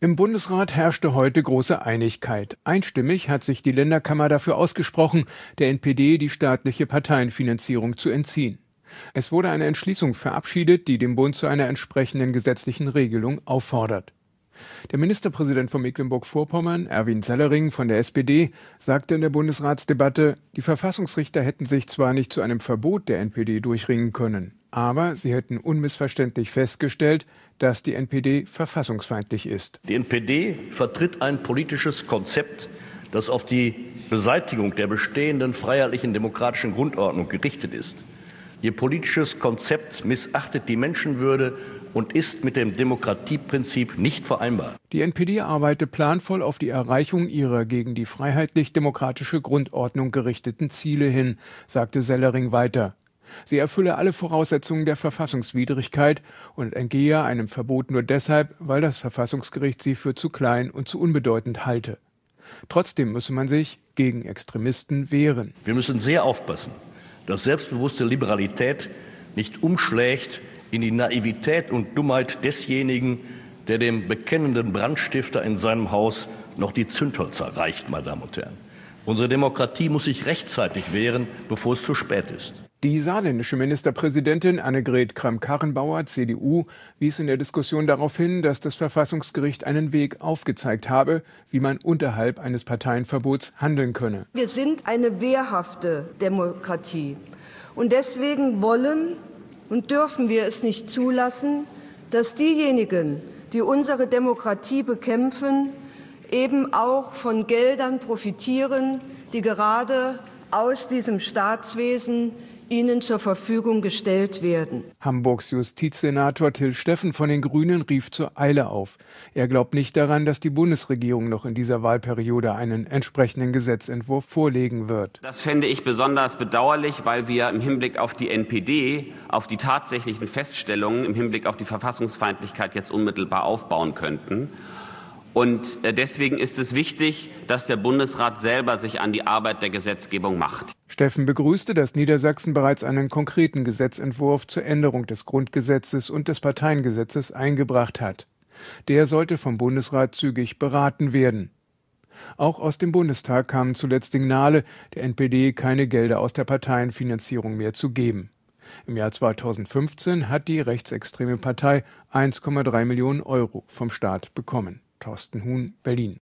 Im Bundesrat herrschte heute große Einigkeit. Einstimmig hat sich die Länderkammer dafür ausgesprochen, der NPD die staatliche Parteienfinanzierung zu entziehen. Es wurde eine Entschließung verabschiedet, die den Bund zu einer entsprechenden gesetzlichen Regelung auffordert. Der Ministerpräsident von Mecklenburg-Vorpommern, Erwin Sellering von der SPD, sagte in der Bundesratsdebatte, die Verfassungsrichter hätten sich zwar nicht zu einem Verbot der NPD durchringen können, aber sie hätten unmissverständlich festgestellt, dass die NPD verfassungsfeindlich ist. Die NPD vertritt ein politisches Konzept, das auf die Beseitigung der bestehenden freiheitlichen demokratischen Grundordnung gerichtet ist. Ihr politisches Konzept missachtet die Menschenwürde und ist mit dem Demokratieprinzip nicht vereinbar. Die NPD arbeitet planvoll auf die Erreichung ihrer gegen die freiheitlich-demokratische Grundordnung gerichteten Ziele hin, sagte Sellering weiter. Sie erfülle alle Voraussetzungen der Verfassungswidrigkeit und entgehe einem Verbot nur deshalb, weil das Verfassungsgericht sie für zu klein und zu unbedeutend halte. Trotzdem müsse man sich gegen Extremisten wehren. Wir müssen sehr aufpassen, dass selbstbewusste Liberalität nicht umschlägt in die Naivität und Dummheit desjenigen, der dem bekennenden Brandstifter in seinem Haus noch die Zündhölzer reicht, meine Damen und Herren. Unsere Demokratie muss sich rechtzeitig wehren, bevor es zu spät ist. Die saarländische Ministerpräsidentin Annegret Kramp-Karrenbauer, CDU, wies in der Diskussion darauf hin, dass das Verfassungsgericht einen Weg aufgezeigt habe, wie man unterhalb eines Parteienverbots handeln könne. Wir sind eine wehrhafte Demokratie. Und deswegen wollen und dürfen wir es nicht zulassen, dass diejenigen, die unsere Demokratie bekämpfen, eben auch von Geldern profitieren, die gerade aus diesem Staatswesen ihnen zur Verfügung gestellt werden. Hamburgs Justizsenator Till Steffen von den Grünen rief zur Eile auf. Er glaubt nicht daran, dass die Bundesregierung noch in dieser Wahlperiode einen entsprechenden Gesetzentwurf vorlegen wird. Das fände ich besonders bedauerlich, weil wir im Hinblick auf die NPD, auf die tatsächlichen Feststellungen im Hinblick auf die Verfassungsfeindlichkeit jetzt unmittelbar aufbauen könnten. Und deswegen ist es wichtig, dass der Bundesrat selber sich an die Arbeit der Gesetzgebung macht. Steffen begrüßte, dass Niedersachsen bereits einen konkreten Gesetzentwurf zur Änderung des Grundgesetzes und des Parteiengesetzes eingebracht hat. Der sollte vom Bundesrat zügig beraten werden. Auch aus dem Bundestag kamen zuletzt Signale, der NPD keine Gelder aus der Parteienfinanzierung mehr zu geben. Im Jahr 2015 hat die rechtsextreme Partei 1,3 Millionen Euro vom Staat bekommen. Thorsten Huhn, Berlin.